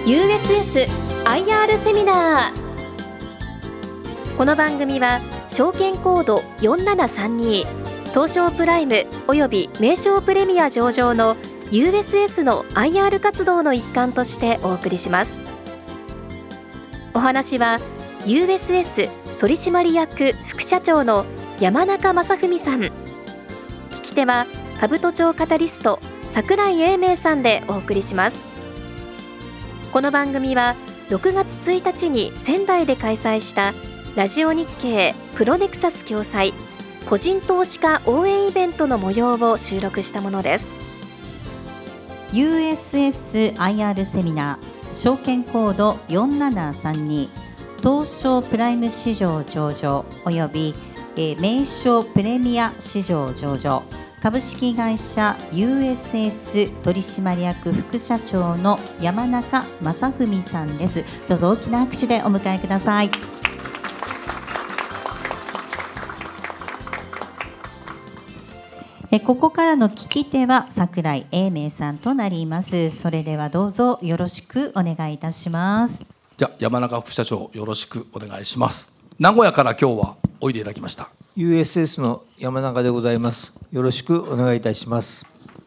USS-IR セミナー。この番組は証券コード4732東証プライムおよび名称プレミア上場の USS の IR 活動の一環としてお送りします。お話は USS 取締役副社長の山中正文さん。聞き手は兜町カタリスト櫻井英明さんでお送りします。この番組は6月1日に仙台で開催したラジオ日経プロネクサス共催個人投資家応援イベントの模様を収録したものです。 USS-IR セミナー、証券コード4732東証プライム市場上場および名称プレミア市場上場株式会社 USS 取締役副社長の山中正文さんです。どうぞ大きな拍手でお迎えください。ここからの聞き手は櫻井英明さんとなります。それではどうぞよろしくお願いいたします。 じゃあ山中副社長、よろしくお願いします。名古屋から今日はおいでいただきました USS の山中でございます。よろしくお願いいたします。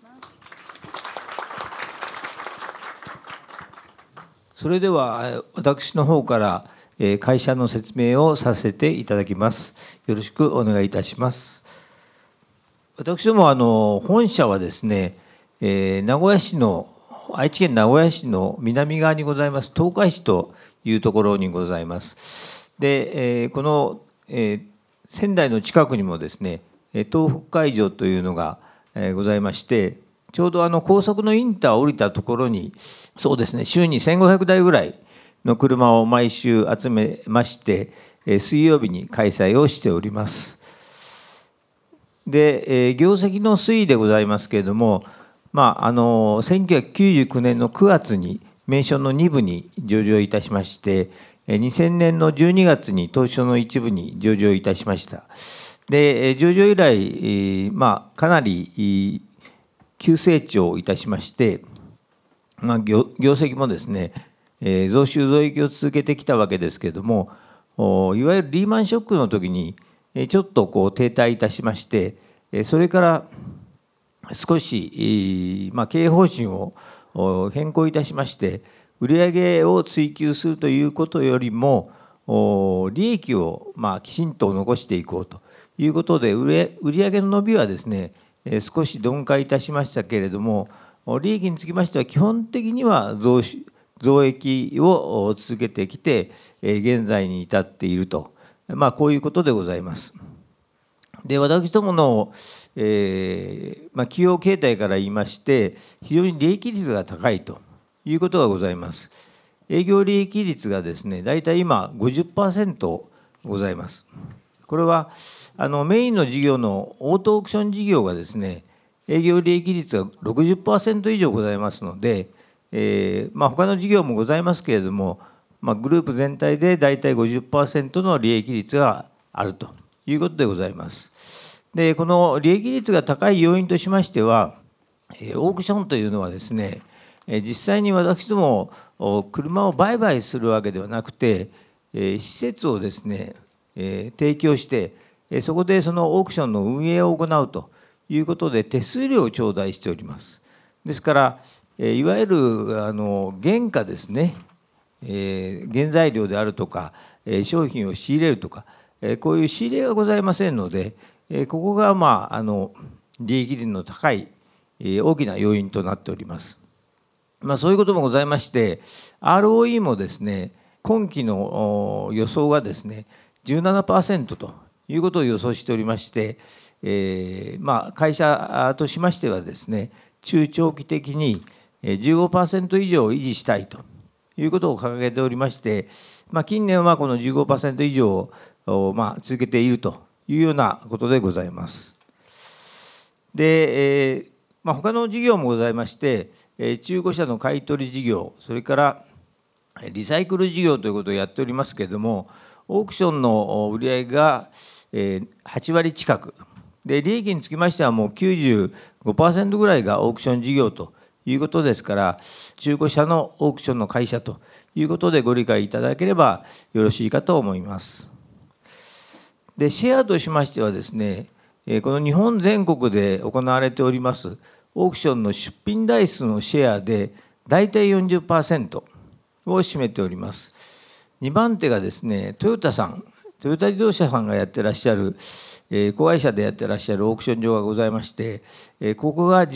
それでは私の方から会社の説明をさせていただきます。よろしくお願いいたします。私ども本社はですね、愛知県名古屋市の南側にございます東海市というところにございます。で、この仙台の近くにもですね、東北海上というのがございまして、ちょうど高速のインターを降りたところに、そうですね、週に1500台ぐらいの車を毎週集めまして、水曜日に開催をしております。で、業績の推移でございますけれども、1999年の9月に名称の2部に上場いたしまして、2000年の12月に東証の一部に上場いたしました。で、上場以来、かなり急成長いたしまして、業績もですね、増収増益を続けてきたわけですけれども、いわゆるリーマンショックの時にちょっと停滞いたしまして、それから少し経営方針を変更いたしまして、売上を追求するということよりも利益をきちんと残していこうということで、売上の伸びはですね少し鈍化いたしましたけれども、利益につきましては基本的には増益を続けてきて現在に至っていると、こういうことでございます。で、私どもの企業形態から言いまして非常に利益率が高いということがございます。営業利益率がですね、だいたい今 50% ございます。これはメインの事業のオートオークション事業がですね、営業利益率が 60% 以上ございますので、他の事業もございますけれども、グループ全体でだいたい 50% の利益率があるということでございます。で、この利益率が高い要因としましては、オークションというのはですね、実際に私ども車を売買するわけではなくて、施設をですね提供して、そこでそのオークションの運営を行うということで手数料を頂戴しております。ですからいわゆる原価ですね、原材料であるとか商品を仕入れるとか、こういう仕入れがございませんので、ここが利益率の高い大きな要因となっております。そういうこともございまして、 ROE もですね今期の予想がですね 17% ということを予想しておりまして、会社としましてはですね中長期的に 15% 以上を維持したいということを掲げておりまして、近年はこの 15% 以上を続けているというようなことでございます。で、他の事業もございまして、中古車の買い取り事業、それからリサイクル事業ということをやっておりますけれども、オークションの売上が8割近くで、利益につきましてはもう 95% ぐらいがオークション事業ということですから、中古車のオークションの会社ということでご理解いただければよろしいかと思います。で、シェアとしましてはですね、この日本全国で行われておりますオークションの出品台数のシェアで大体 40% を占めております。2番手がですね、トヨタさん、トヨタ自動車さんがやってらっしゃる、子会社でやってらっしゃるオークション場がございまして、ここが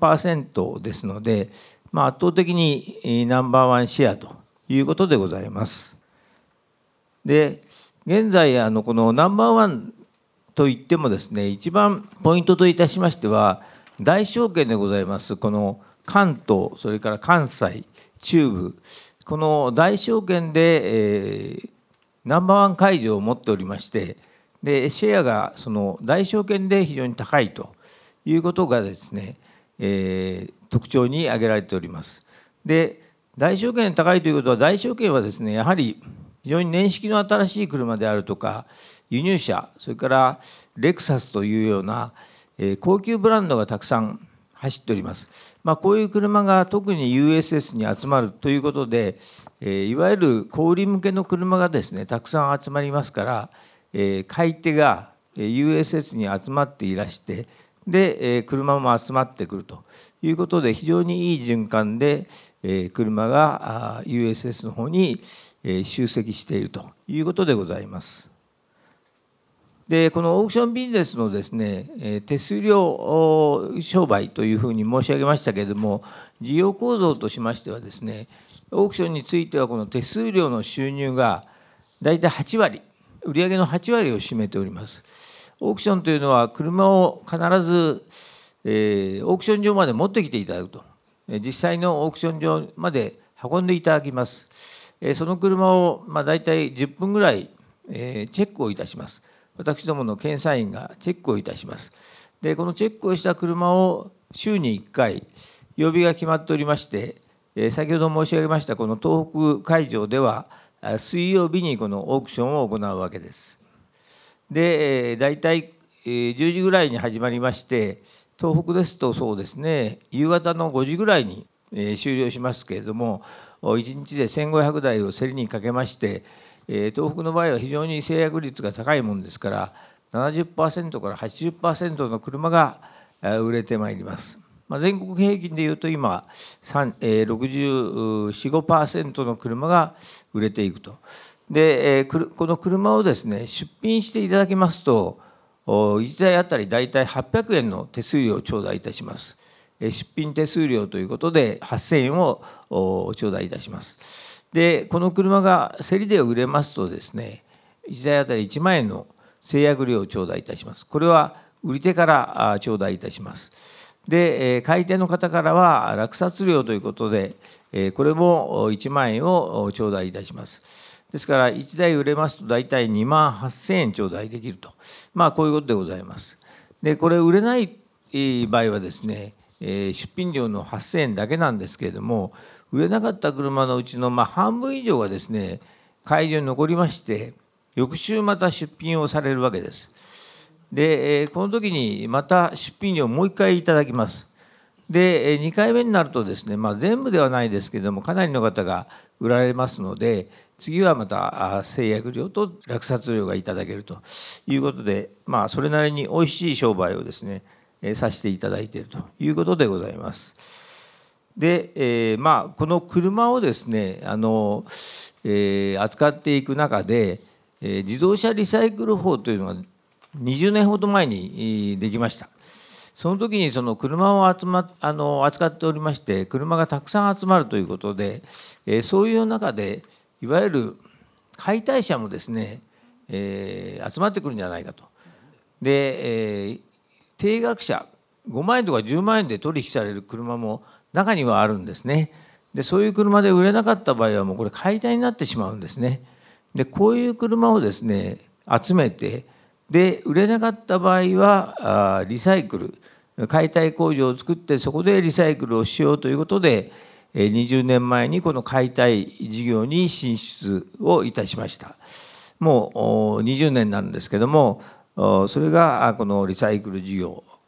13% ですので、圧倒的にナンバーワンシェアということでございます。で、現在このナンバーワンといってもですね、一番ポイントといたしましては、大証券でございます、この関東、それから関西、中部、この大証券で、ナンバーワン会場を持っておりまして、でシェアがその大証券で非常に高いということがですね、特徴に挙げられております。で、大証券高いということは、大証券はですね、やはり非常に年式の新しい車であるとか、輸入車、それからレクサスというような高級ブランドがたくさん走っております。こういう車が特に USS に集まるということで、いわゆる小売り向けの車がですね、たくさん集まりますから、買い手が USS に集まっていらして、で車も集まってくるということで、非常にいい循環で車が USS の方に集積しているということでございます。で、このオークションビジネスのですね、手数料商売というふうに申し上げましたけれども、事業構造としましてはですね、オークションについてはこの手数料の収入が大体8割、売上の8割を占めております。オークションというのは車を必ず、オークション場まで持ってきていただくと、実際のオークション場まで運んでいただきます。その車を大体10分ぐらいチェックをいたします。私どもの検査員がチェックをいたします。で、このチェックをした車を週に1回曜日が決まっておりまして、先ほど申し上げましたこの東北会場では水曜日にこのオークションを行うわけです。で、大体10時ぐらいに始まりまして、東北ですとそうですね、夕方の5時ぐらいに終了しますけれども、1日で1500台を競りにかけまして、東北の場合は非常に制約率が高いものですから、70% から 80% の車が売れてまいります。全国平均でいうと今、64、65% の車が売れていくと。で、この車をですね、出品していただきますと、1台あたり大体800円の手数料を頂戴いたします。出品手数料ということで8000円を頂戴いたします。で、この車が競りで売れますとですね、1台あたり1万円の制約料を頂戴いたします。これは売り手から頂戴いたします。で、買い手の方からは落札料ということで、これも1万円を頂戴いたします。ですから1台売れますと大体2万8000円頂戴できると、こういうことでございます。で、これ売れない場合はですね、出品料の8000円だけなんですけれども、売れなかった車のうちの半分以上がですね、会場に残りまして、翌週また出品をされるわけです。で、この時にまた出品料をもう1回いただきます。で、2回目になるとですね、全部ではないですけれども、かなりの方が売られますので、次はまた制約料と落札料がいただけるということで、それなりにおいしい商売をですね、させていただいているということでございます。で、この車をですね、扱っていく中で、自動車リサイクル法というのが20年ほど前にできました。その時にその車を扱っておりまして、車がたくさん集まるということで、そういう中でいわゆる解体車もですね、集まってくるんじゃないかと。で、定額車5万円とか10万円で取引される車も中にはあるんですね。で、そういう車で売れなかった場合はもうこれ解体になってしまうんですね。で、こういう車をですね、集めて、で、売れなかった場合はリサイクル、解体工場を作ってそこでリサイクルをしようということで、20年前にこの解体事業に進出をいたしました。もう20年になるんですけども、それがこのリサイクル事業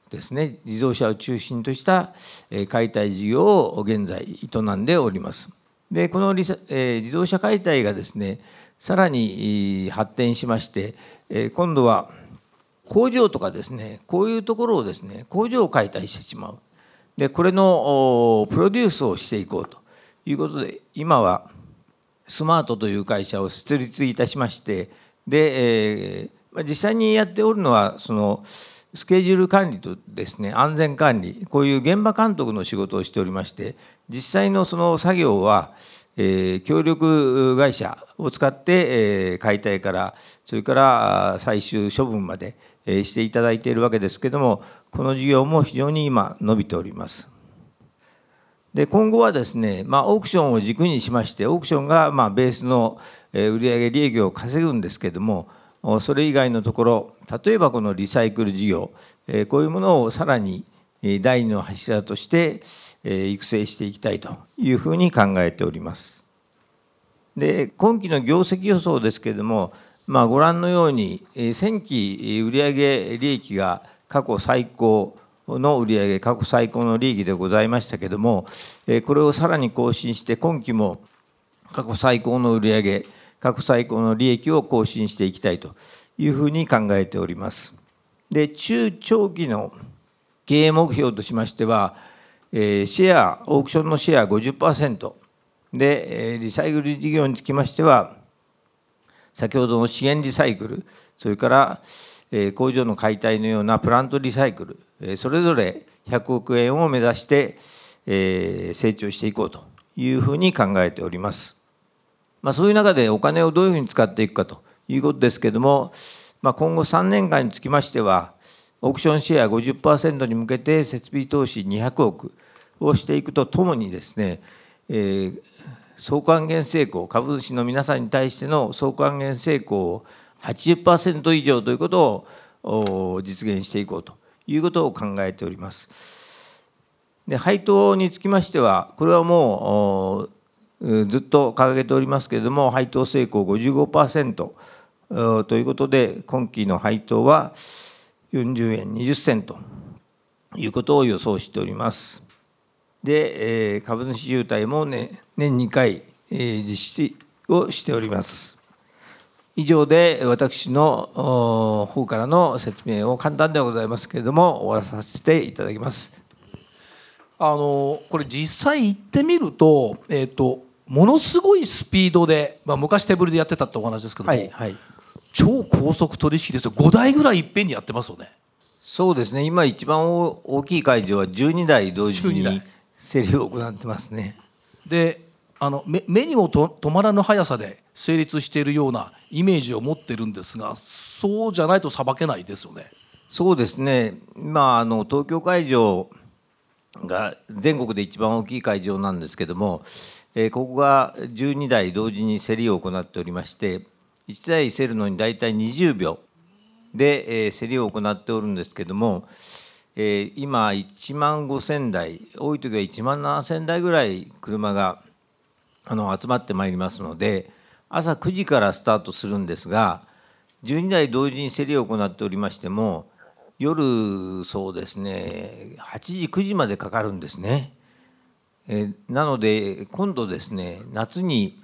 ですね、自動車を中心とした解体事業を現在営んでおります。でこの自動車解体がですね、さらに発展しまして、今度は工場とかですね、こういうところをですね、工場を解体してしまう。でこれのプロデュースをしていこうということで、今はスマートという会社を設立いたしまして、で、実際にやっておるのはそのスケジュール管理とですね、安全管理、こういう現場監督の仕事をしておりまして、実際のその作業は協力会社を使って解体からそれから最終処分までしていただいているわけですけれども、この事業も非常に今伸びております。で今後はですね、オークションを軸にしまして、オークションがベースの売上利益を稼ぐんですけれども、それ以外のところ、例えばこのリサイクル事業、こういうものをさらに第二の柱として育成していきたいというふうに考えております。で今期の業績予想ですけれども、ご覧のように前期売上利益が過去最高の売上、過去最高の利益でございましたけれども、これをさらに更新して、今期も過去最高の売上、過去最高の利益を更新していきたいというふうに考えております。で中長期の経営目標としましては、シェア、オークションのシェア 50% で、リサイクル事業につきましては、先ほどの資源リサイクル、それから工場の解体のようなプラントリサイクル、それぞれ100億円を目指して成長していこうというふうに考えております。そういう中でお金をどういうふうに使っていくかということですけれども、今後3年間につきましては、オークションシェア 50% に向けて設備投資200億をしていくとともにですね、総還元成功、株主の皆さんに対しての総還元成功を 80% 以上ということを実現していこうということを考えております。で配当につきましては、これはもうずっと掲げておりますけれども、配当成功 55% ということで、今期の配当は40円20銭ということを予想しております。で、株主優待も、年2回実施をしております。以上で私の方からの説明を簡単ではございますけれども終わらさせていただきます。 これ実際行ってみると、ものすごいスピードで、昔手ぶりでやってたってお話ですけども、超高速取引ですよ。5台ぐらいいっぺんにやってますよね。 そうですね、今一番大きい会場は12台同時に競りを行ってますね。 で目にも止まらぬ速さで成立しているようなイメージを持ってるんですが、そうじゃないとさばけないですよね。 そうですね、東京会場が全国で一番大きい会場なんですけども、ここが12台同時に競りを行っておりまして、1台競るのに大体20秒で競りを行っておるんですけども、今1万5,000台、多い時は1万7,000台ぐらい車が集まってまいりますので、朝9時からスタートするんですが、12台同時に競りを行っておりましても、夜そうですね8時9時までかかるんですね。なので今度ですね、夏に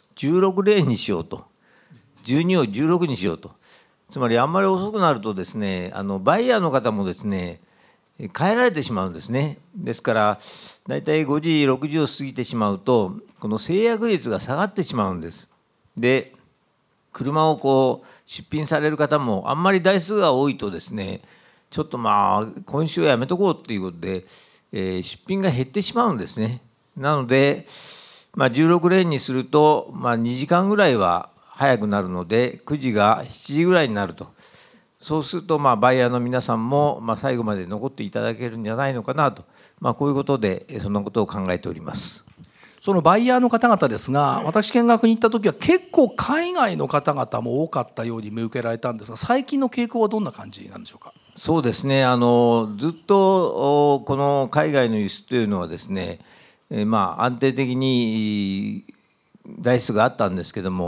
16レーンにしようと、12を16にしようと。つまりあんまり遅くなるとですね、バイヤーの方もですね帰られてしまうんですね。ですからだいたい5時6時を過ぎてしまうと、この制約率が下がってしまうんです。で車を出品される方もあんまり台数が多いとですね、ちょっと今週はやめとこうっていうことで、出品が減ってしまうんですね。なので、16レーンにすると、2時間ぐらいは早くなるので、9時が7時ぐらいになると。そうするとバイヤーの皆さんも最後まで残っていただけるんじゃないのかなと、こういうことでそんなことを考えております。 そのバイヤーの方々ですが、私見学に行った時は結構海外の方々も多かったように見受けられたんですが、最近の傾向はどんな感じなんでしょうか。 そうですね、ずっとこの海外の輸出というのはですね、安定的に台数があったんですけども、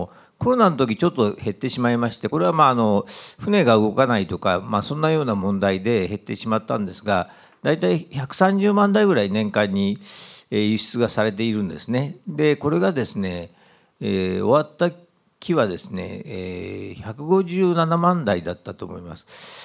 コロナの時ちょっと減ってしまいまして、これは船が動かないとか、そんなような問題で減ってしまったんですが、大体130万台ぐらい年間に輸出がされているんですね。でこれがですね、終わった期はですね、157万台だったと思います。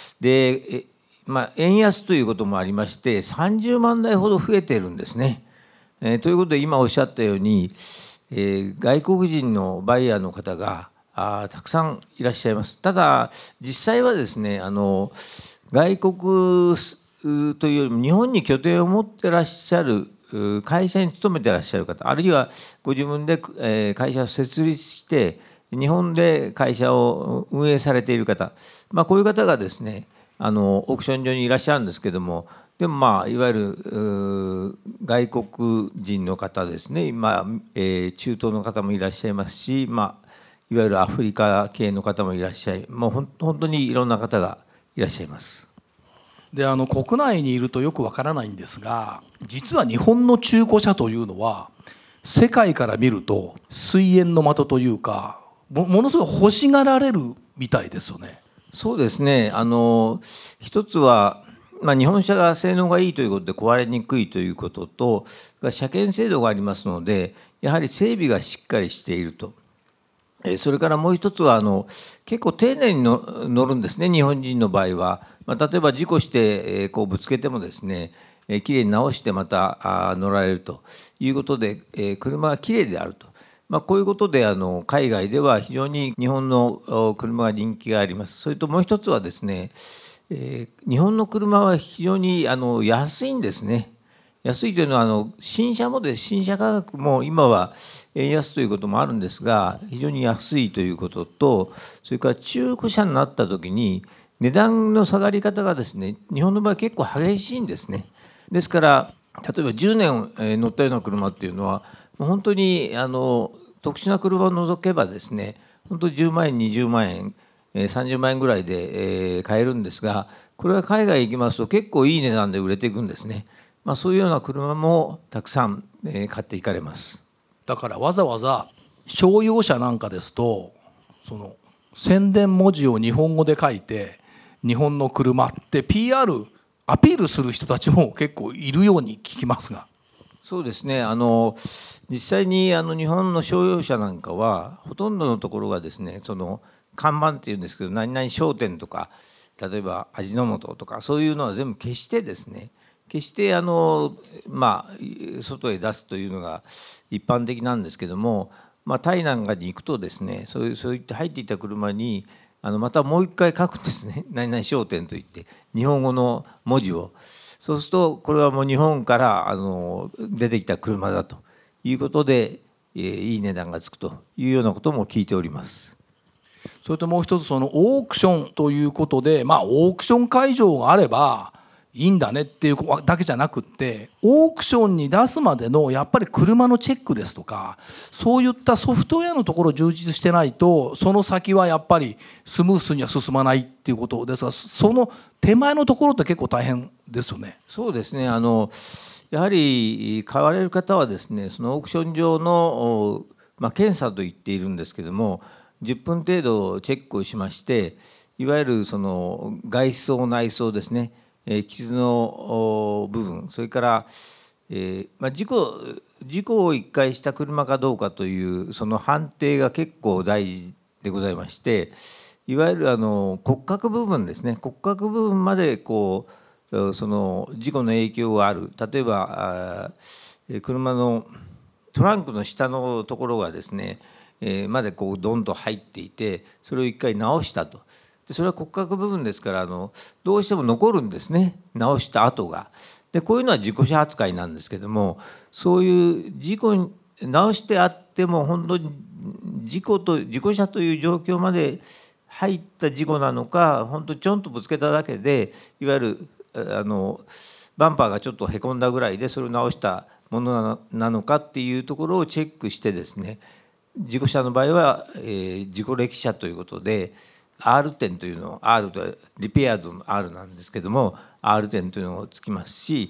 で円安ということもありまして30万台ほど増えているんですね。ということで今おっしゃったように、外国人のバイヤーの方がたくさんいらっしゃいます。ただ実際はですね、外国というよりも日本に拠点を持ってらっしゃる会社に勤めてらっしゃる方、あるいはご自分で会社を設立して日本で会社を運営されている方、こういう方がですねオークション場にいらっしゃるんですけども、でもいわゆる外国人の方ですね、中東の方もいらっしゃいますし、いわゆるアフリカ系の方もいらっしゃい、もう本当にいろんな方がいらっしゃいます。 で国内にいるとよくわからないんですが、実は日本の中古車というのは世界から見ると水煙の的というか、ものすごい欲しがられるみたいですよね。 そうですね、一つは、日本車が性能がいいということで壊れにくいということと、車検制度がありますのでやはり整備がしっかりしていると。それからもう一つは結構丁寧に乗るんですね、日本人の場合は。例えば事故してぶつけてもですね、きれいに直してまた乗られるということで、車がきれいであると。こういうことで海外では非常に日本の車が人気があります。それともう一つはですね、日本の車は非常に安いんですね。安いというのは新車価格も今は円安ということもあるんですが、非常に安いということと、それから中古車になった時に値段の下がり方がですね、日本の場合結構激しいんですね。ですから例えば10年乗ったような車っていうのは本当に特殊な車を除けばですね、本当に10万円20万円30万円ぐらいで買えるんですが、これは海外行きますと結構いい値段で売れていくんですね。そういうような車もたくさん買っていかれます。 だからわざわざ商用車なんかですと、その宣伝文字を日本語で書いて日本の車って PR アピールする人たちも結構いるように聞きますが。 そうですね、実際に日本の商用車なんかはほとんどのところがですね、その看板っていうんですけど、何々商店とか例えば味の素とかそういうのは全部消してですね、外へ出すというのが一般的なんですけども、タイなんかに行くとですね、そういって入っていた車にまたもう一回書くんですね。何々商店といって日本語の文字を。そうするとこれはもう日本から出てきた車だということでいい値段がつくというようなことも聞いております。 それともう一つ、そのオークションということで、オークション会場があればいいんだねっていうだけじゃなくって、オークションに出すまでのやっぱり車のチェックですとか、そういったソフトウェアのところを充実してないとその先はやっぱりスムースには進まないっていうことですが、その手前のところって結構大変ですよね。 そうですね、やはり買われる方はですね、そのオークション上の、検査と言っているんですけども、10分程度チェックをしまして、いわゆるその外装内装ですね、傷の部分、それから、事故を1回した車かどうかというその判定が結構大事でございまして、いわゆる骨格部分ですね、骨格部分までその事故の影響がある。例えば車のトランクの下のところがですね、までドンと入っていて、それを1回直したと。でそれは骨格部分ですからどうしても残るんですね、直した跡が。でこういうのは事故車扱いなんですけども、そういう事故に直してあっても本当に事故車という状況まで入った事故なのか、本当にちょんとぶつけただけで、いわゆるバンパーがちょっとへこんだぐらいでそれを直したものなのかっていうところをチェックしてですね、事故車の場合は事故歴車ということで R 点というのを、 R とはリペアードの R なんですけども R 点というのをつきますし、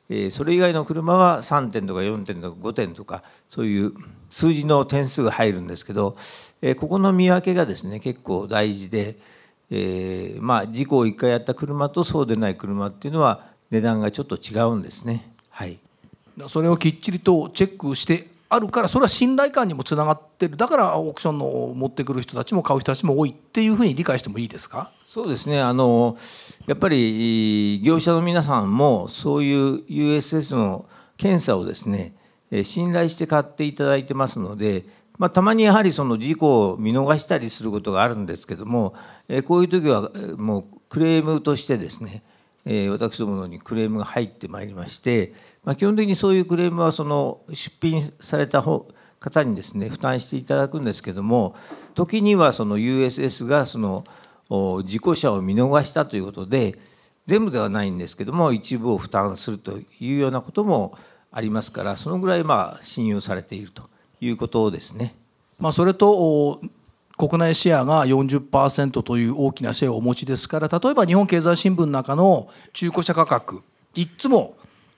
それ以外の車は3点とか4点とか5点とかそういう数字の点数が入るんですけど、ここの見分けがですね結構大事で、事故を1回やった車とそうでない車っていうのは値段がちょっと違うんですね。はい、 それをきっちりとチェックしてあるから、それは信頼感にもつながってる、だからオークションの持ってくる人たちも買う人たちも多いっていうふうに理解してもいいですか？ そうですね、やっぱり業者の皆さんもそういう USS の検査をですね信頼して買っていただいてますので、たまにやはりその事故を見逃したりすることがあるんですけども、こういう時はもうクレームとしてですね私どものにクレームが入ってまいりまして、基本的にそういうクレームはその出品された方にですね負担していただくんですけども、時にはその USS がその事故車を見逃したということで全部ではないんですけども一部を負担するというようなこともありますから、そのぐらい信用されているということですね。 それと国内シェアが 40% という大きなシェアをお持ちですから、例えば日本経済新聞の中の中古車価格いつも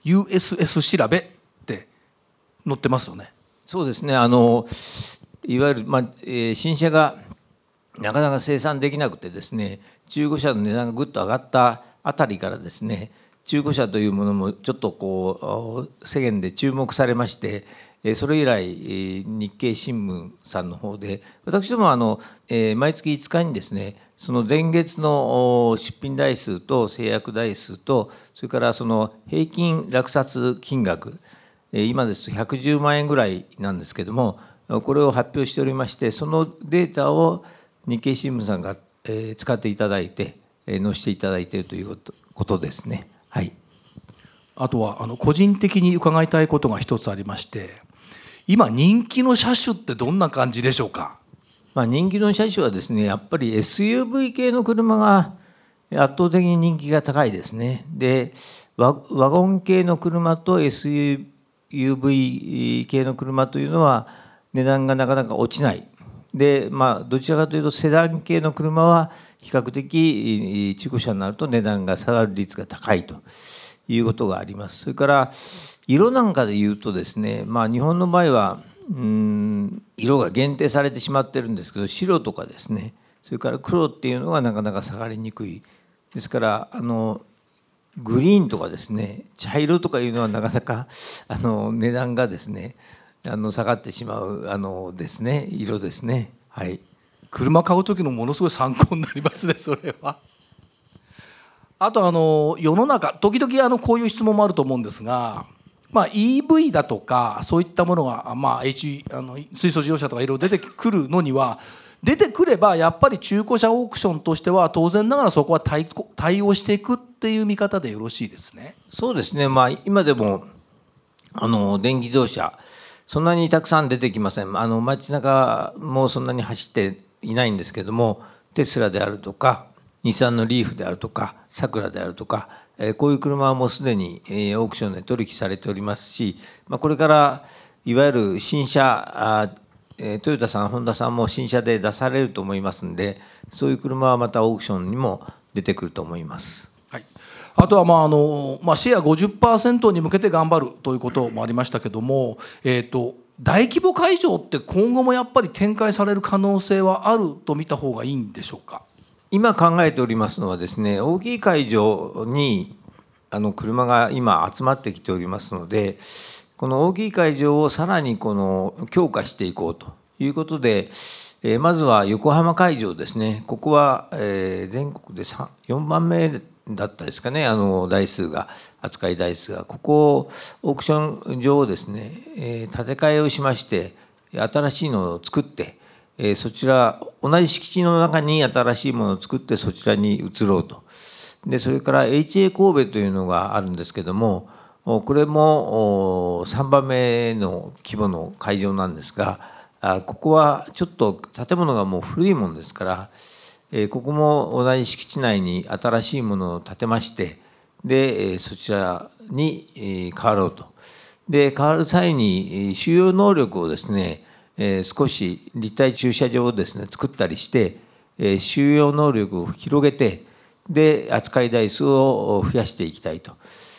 USS 調べって載ってますよね。 そうですね、いわゆる、新車がなかなか生産できなくてですね中古車の値段がぐっと上がったあたりからですね中古車というものもちょっと世間で注目されまして、それ以来日経新聞さんの方で私ども毎月5日にですねその前月の出品台数と制約台数とそれからその平均落札金額、今ですと110万円ぐらいなんですけども、これを発表しておりまして、そのデータを日経新聞さんが使っていただいて載せていただいているということですね。はい、 あとは個人的に伺いたいことが一つありまして、今人気の車種ってどんな感じでしょうか？ 人気の車種はですねやっぱり SUV 系の車が圧倒的に人気が高いですね。でワゴン系の車と SUV 系の車というのは値段がなかなか落ちない。でどちらかというとセダン系の車は比較的中古車になると値段が下がる率が高いということがあります。それから色なんかで言うとですね、日本の場合は色が限定されてしまってるんですけど、白とかですねそれから黒っていうのがなかなか下がりにくいですから、グリーンとかですね茶色とかいうのはなかなか値段がですね下がってしまうですね色ですね。はい、 車買う時のものすごい参考になりますね、それは。あと世の中時々こういう質問もあると思うんですが、EV だとかそういったものが、水素自動車とかいろいろ出てくるのには出てくればやっぱり中古車オークションとしては当然ながらそこは対応していくっていう見方でよろしいですね。 そうですね、今でも電気自動車そんなにたくさん出てきません。街中もそんなに走っていないんですけども、テスラであるとか日産のリーフであるとかサクラであるとか、こういう車はもうすでにオークションで取引されておりますし、これからいわゆる新車トヨタさんホンダさんも新車で出されると思いますので、そういう車はまたオークションにも出てくると思います。 はい、あとはシェア 50% に向けて頑張るということもありましたけども、大規模会場って今後もやっぱり展開される可能性はあると見た方がいいんでしょうか？ 今考えておりますのはですね、大きい会場に車が今集まってきておりますので、この大きい会場をさらに強化していこうということで、まずは横浜会場ですね。ここは全国で4番目だったですかね、台数が扱い台数が。ここをオークション場をですね建て替えをしまして新しいのを作って、そちら同じ敷地の中に新しいものを作ってそちらに移ろうと。でそれから HA 神戸というのがあるんですけども、これも3番目の規模の会場なんですが、ここはちょっと建物がもう古いものですから、ここも同じ敷地内に新しいものを建てまして、でそちらに変わろうと。で変わる際に収容能力をですね少し立体駐車場をですね作ったりして収容能力を広げて、で扱い台数を増やしていきたいと。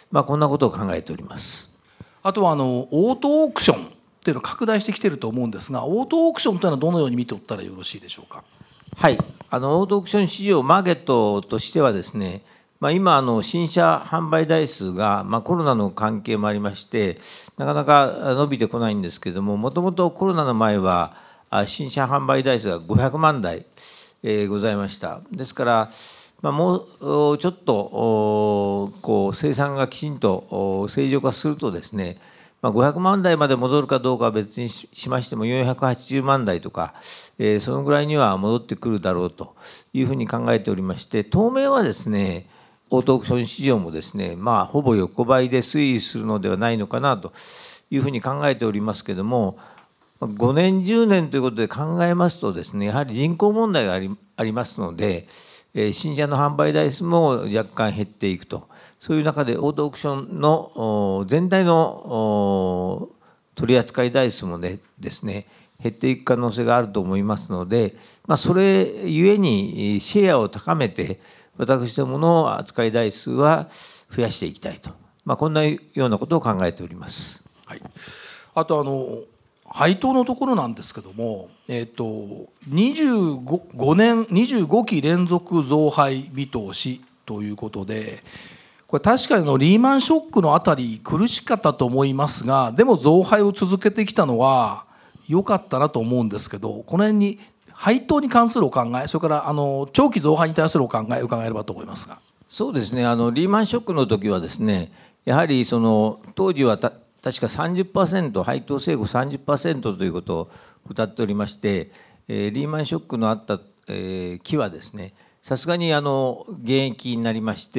こんなことを考えております。 あとはオートオークションっていうのを拡大してきていると思うんですが、オートオークションというのはどのように見ておったらよろしいでしょうか。 はい、オートオークション市場マーケットとしてはですね、今新車販売台数が、コロナの関係もありましてなかなか伸びてこないんですけれども、もともとコロナの前は新車販売台数が500万台、ございました。ですから、もうちょっと生産がきちんと正常化するとですね、500万台まで戻るかどうかは別にしましても480万台とか、そのぐらいには戻ってくるだろうというふうに考えておりまして、当面はですねオートオークション市場もですね、ほぼ横ばいで推移するのではないのかなというふうに考えておりますけれども、5年10年ということで考えますとですね、やはり人口問題がありますので、新車の販売台数も若干減っていくと、そういう中でオートオークションの全体の取扱い台数もですね減っていく可能性があると思いますので、それゆえにシェアを高めて私どもの扱い台数は増やしていきたいと、こんなようなことを考えております。 はい、あと配当のところなんですけども、25期連続増配見通しということで、これ確かにリーマンショックのあたり苦しかったと思いますが、でも増配を続けてきたのは良かったなと思うんですけど、この辺に配当に関するお考え、それから長期増配に対するお考え伺えればと思いますが。 そうですね、リーマンショックの時はですね、やはり当時は確か 30% 配当成功 30% ということを謳っておりまして、リーマンショックのあった、期はですね、さすがに減益になりまして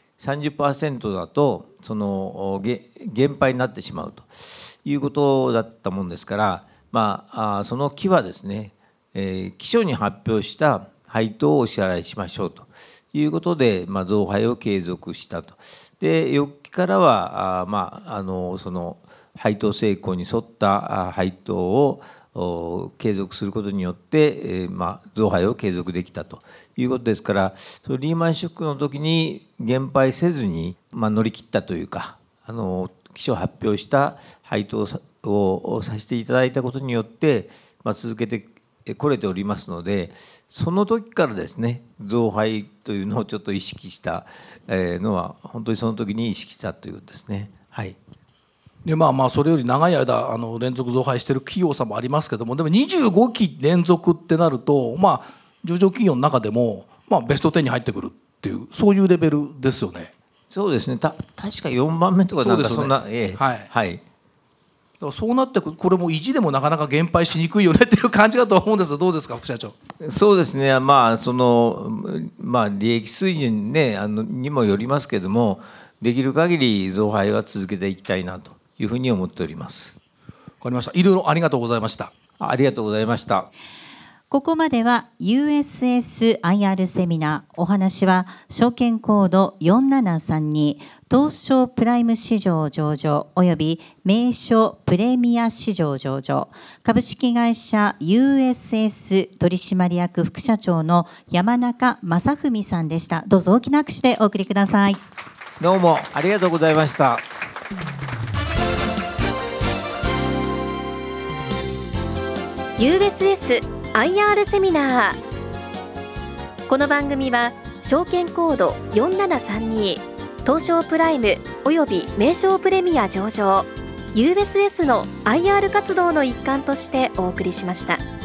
30% だと減配になってしまうということだったもんですから、その期はですね、期初に発表した配当をお支払いしましょうということで、増配を継続したと。で翌期からはその配当成功に沿った配当を継続することによって、増配を継続できたということですから、リーマンショックの時に減配せずに、乗り切ったというか、期初発表した配当をさせていただいたことによって、続けてこれておりますので、その時からですね増配というのをちょっと意識したのは本当にその時に意識したということですね。はい。 でそれより長い間連続増配している企業さんもありますけども、でも25期連続ってなると、上場企業の中でも、ベスト10に入ってくるっていう、そういうレベルですよね。 そうですね、確か4番目とかなんかそんな、はい、 そうなってこれも意地でもなかなか減配しにくいよねっていう感じだと思うんですが、どうですか副社長。 そうですね、利益水準、にもよりますけれども、できる限り増配は続けていきたいなというふうに思っております。 わかりました。いろいろありがとうございました。 ありがとうございました。 ここまでは USSIR セミナー、お話は証券コード4732東証プライム市場上場および名称プレミア市場上場株式会社 USS 取締役副社長の山中正文さんでした。どうぞ大きな拍手でお送りください。 どうもありがとうございました。 USSIR セミナー。この番組は証券コード4732東証プライムおよび名称プレミア上場 USS の IR 活動の一環としてお送りしました。